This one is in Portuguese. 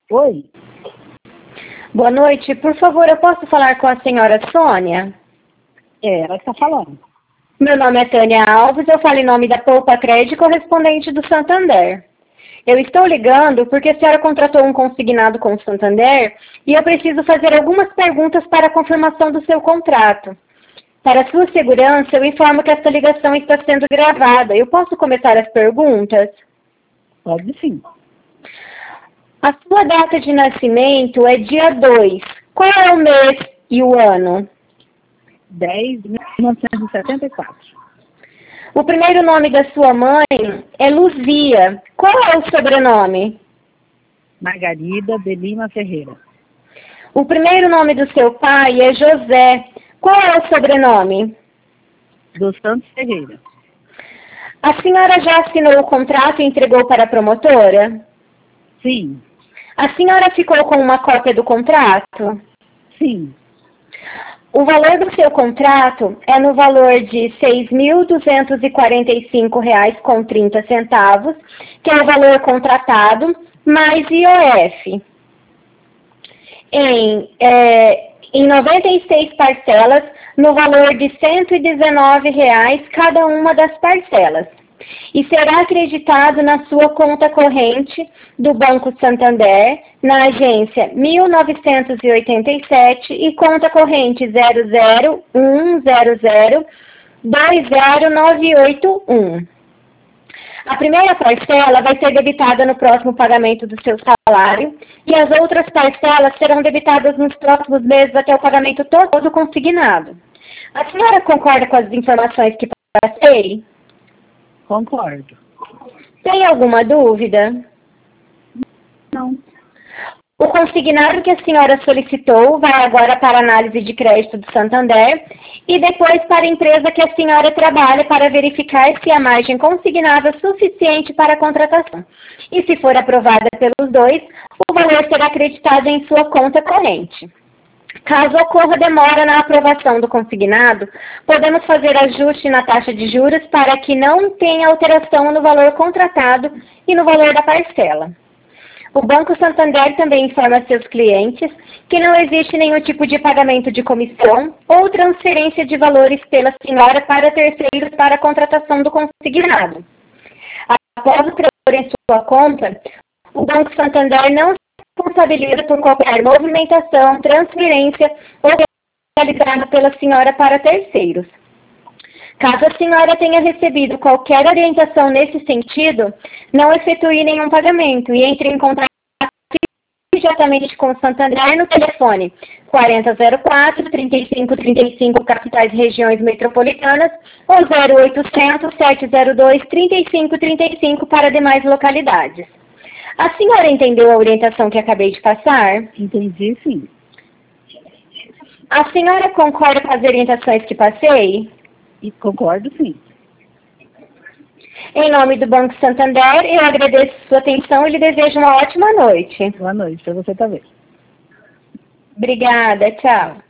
Oi, Boa noite. Por favor, eu posso falar com a senhora Sônia? ela está falando. Meu nome é Tânia Alves, eu falo em nome da Poupa Crédito correspondente do Santander. Eu estou ligando porque a senhora contratou um consignado com o Santander e eu preciso fazer algumas perguntas para a confirmação do seu contrato. Para sua segurança, eu informo que esta ligação está sendo gravada. Eu posso começar as perguntas? Pode sim. A sua data de nascimento é dia 2. Qual é o mês e o ano? 10 de 1974. O primeiro nome da sua mãe é Luzia. Qual é o sobrenome? Margarida de Lima Ferreira. O primeiro nome do seu pai é José. Qual é o sobrenome? Dos Santos Ferreira. A senhora já assinou o contrato e entregou para a promotora? Sim, A senhora ficou com uma cópia do contrato? sim, O valor do seu contrato é no valor de R$ 6.245,30, que é o valor contratado, mais IOF. Em 96 parcelas, no valor de R$ 119,00 cada uma das parcelas. E será acreditado na sua conta corrente do Banco Santander, na agência 1987 e conta corrente 00100209881. A primeira parcela vai ser debitada no próximo pagamento do seu salário e as outras parcelas serão debitadas nos próximos meses até o pagamento todo consignado. A senhora concorda com as informações que passei? concordo. Tem alguma dúvida? Não, O consignado que a senhora solicitou vai agora para a análise de crédito do Santander e depois para a empresa que a senhora trabalha para verificar se a margem consignada é suficiente para a contratação. E se for aprovada pelos dois, o valor será acreditado em sua conta corrente. Caso ocorra demora na aprovação do consignado, podemos fazer ajuste na taxa de juros para que não tenha alteração no valor contratado e no valor da parcela. O Banco Santander também informa a seus clientes que não existe nenhum tipo de pagamento de comissão ou transferência de valores pela senhora para terceiros para a contratação do consignado. Após o credor em sua conta, o Banco Santander não se responsabiliza por qualquer movimentação, transferência ou realizada pela senhora para terceiros. Caso a senhora tenha recebido qualquer orientação nesse sentido, não efetue nenhum pagamento e entre em contato imediatamente com o Santander no telefone 4004-3535 capitais e regiões metropolitanas ou 0800-702-3535 para demais localidades. A senhora entendeu a orientação que acabei de passar? entendi sim. A senhora concorda com as orientações que passei? E concordo sim. Em nome do Banco Santander, eu agradeço sua atenção e lhe desejo uma ótima noite. Boa noite para você também. Obrigada, tchau.